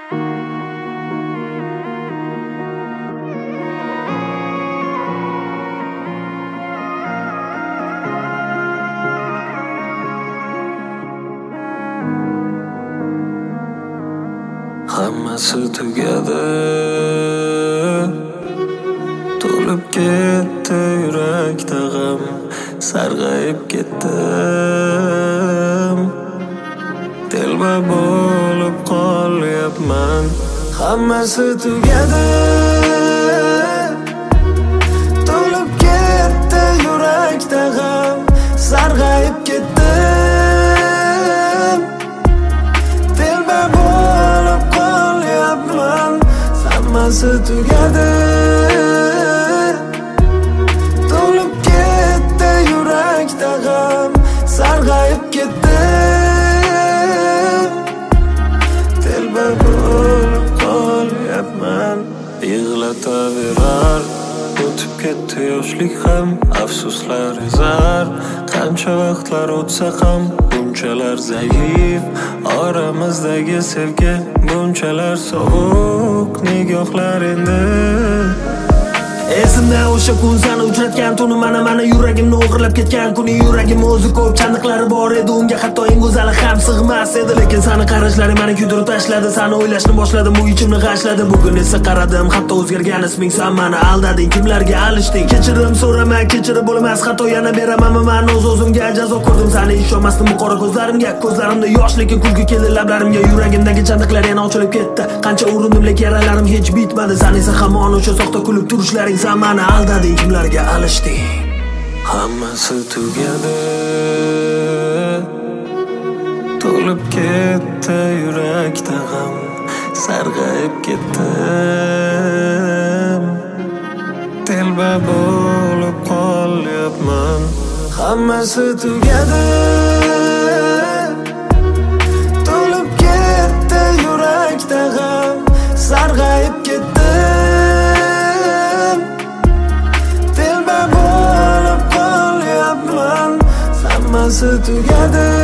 Hammasi tugadi, to'lib ketdi yurakda g'am, sarg'ayib ketdim. Telba bo'lib qolyapman. Hammasi tugadi, to'lib ketdi yurakda g'am, sarg'ayib ketdim. Telba bo'lib qolyapman. Hammasi tugadi, to'lib ketdi yurakda g'am, sarg'ayib ketdim. Telba bo'lib qolyapman. Yig'lataverar, o'tib ketdi yoshlik ham, afsuslar ezar. Qancha vaqtlar o'tsa ham bunchalar zaif, oramizdagi sevgi bunchalar sovuq nigohlar endi. Esimda o'sha kun seni uchratgan tuni, mana yuragimni o'g'irlab ketgan kuni. Yuragim o'zi ko'p chandiqlari bor edi, unga hatto eng go'zali ham sig'mas edi. Lekin seni qarashlaring meni kuydirib tashladi, seni o'ylashni boshladim, u ichimni g'ashladi. Bugun esa qaradim, hatto o'zgargan isming, sen meni aldading, kimlarga alishding. Kechirim so'rama, kechirib bo'lmas, xato yana beramanmi men o'zimga jazo ko'rdim. Seni ishonmasdim bu qora ko'zlarimga, ko'zlarimda yosh lekin kulgi keldi lablarimga. Yuragimdagi chandiqlar yana ochilib ketdi, qancha urindim lekin yaralarim hech bitmadi. Sen esa hamon o'sha soxta kulib turishlaring, sen meni aldading, kimlarga alishding. Hammasi tugadi, to'lib ketdi yurakda g'am, sarg'ayib ketdim. Telba bo'lib qolyapman. Hammasi tugadi, to'lib ketdi yurakda g'am, sarg'ayib ketdim. Telba bo'lib qolyapman. Hammasi tugadi,